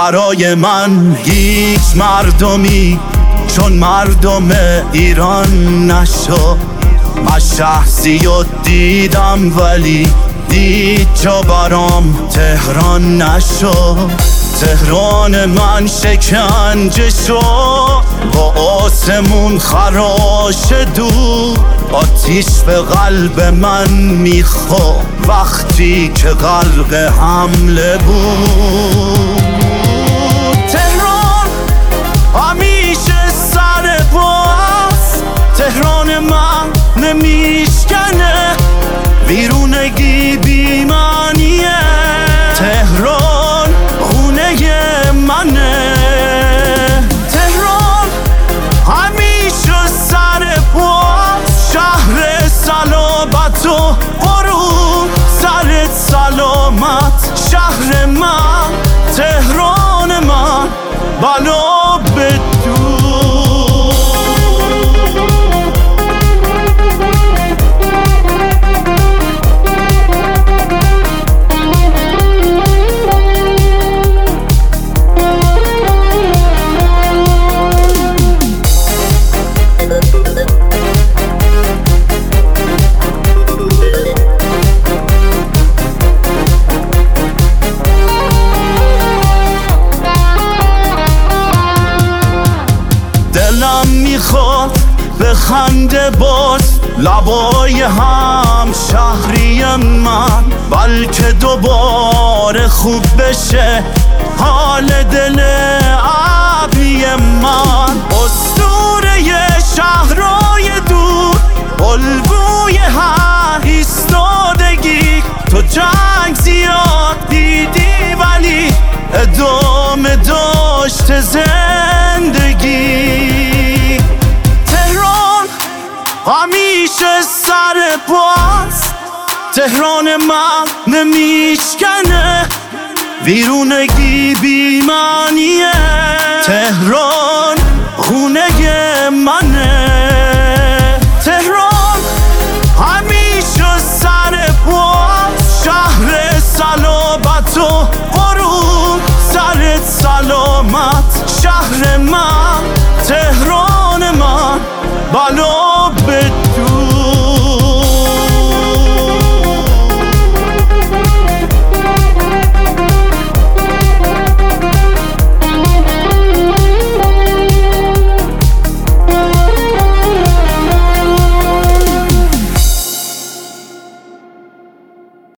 برای من هیچ مردمی چون مردم ایران نشد. من شخصیت دیدم ولی دید جا برام تهران نشد. تهران من شکنجه شد، با آسمون خراش دور. آتیش به قلب من میخورد وقتی که غرق حمله بود. تهران همیشه سر باز، تهران من نمیشکنه، ویرونگی بیمانیه. تهران خونه منه، تهران همیشه سر باز. شهر سلامت و غرور، سرت سلامت شهر من. تهران من بلا بدون. دلم میخواد به خنده باز لبای هم شهری من، بلکه دوباره خوب بشه حال دل ابری من. اسطوره شهرهای دور، الگوی هر ایستادگی. تو جنگ زیاد دیدی ولی ادامه داشت زندگی. تهران همیشه سر باز، تهران من نمیشکنه، ویرونگی بیمانیه. تهران خونه منه، تهران همیشه سر باز. شهر سلامت و غرور، سرت سلامت شهر من. تهران من بلا بدون.